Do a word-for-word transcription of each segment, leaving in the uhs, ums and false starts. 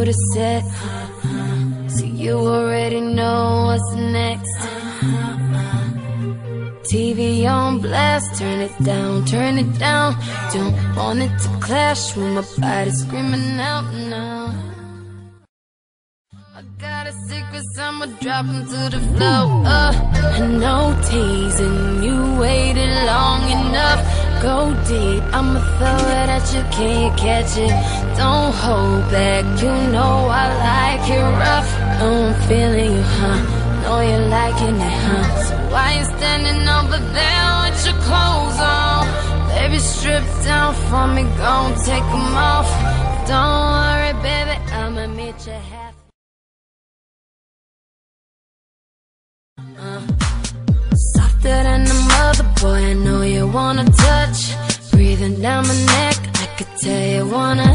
the set. So you already know what's next. T V on blast, turn it down, turn it down. Don't want it to clash with my body screaming out now. I got a secret, I'ma drop into the flow. Uh, and no teasing, you waited long enough. Go deep, I'ma throw it at you, can't catch it. Don't hold back, you know I like it rough. Know I'm feeling you, huh? Know you're liking it, huh? So why you standing over there with your clothes on? Baby, strip down for me, gon' take them off. Don't worry, baby, I'ma meet you half. Uh, softer than a mother, boy, I know you wanna touch. Breathing down my neck, I could tell you wanna.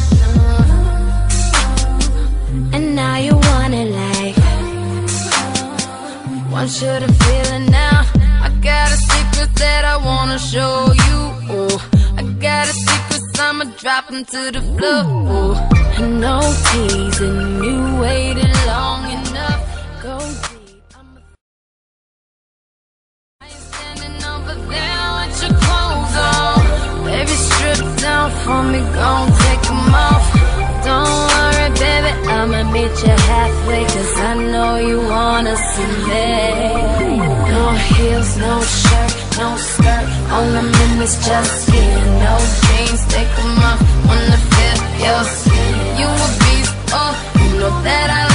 Uh, and now you want it like. Want you to feel it now. I got a secret that I wanna show you. Oh, I got a secret, I'ma drop into the floor. Oh, and no teasing, you waited long enough. Go deep, I'ma. Why you standing over there with your clothes on? Baby, strip down for me, gon' take them off. Don't worry, baby, I'ma meet you halfway, cause I know you wanna see me. No heels, no shirt, no skirt, all I'm in is just skin. No jeans, take them off, wanna feel your skin. You a beast, oh, you know that I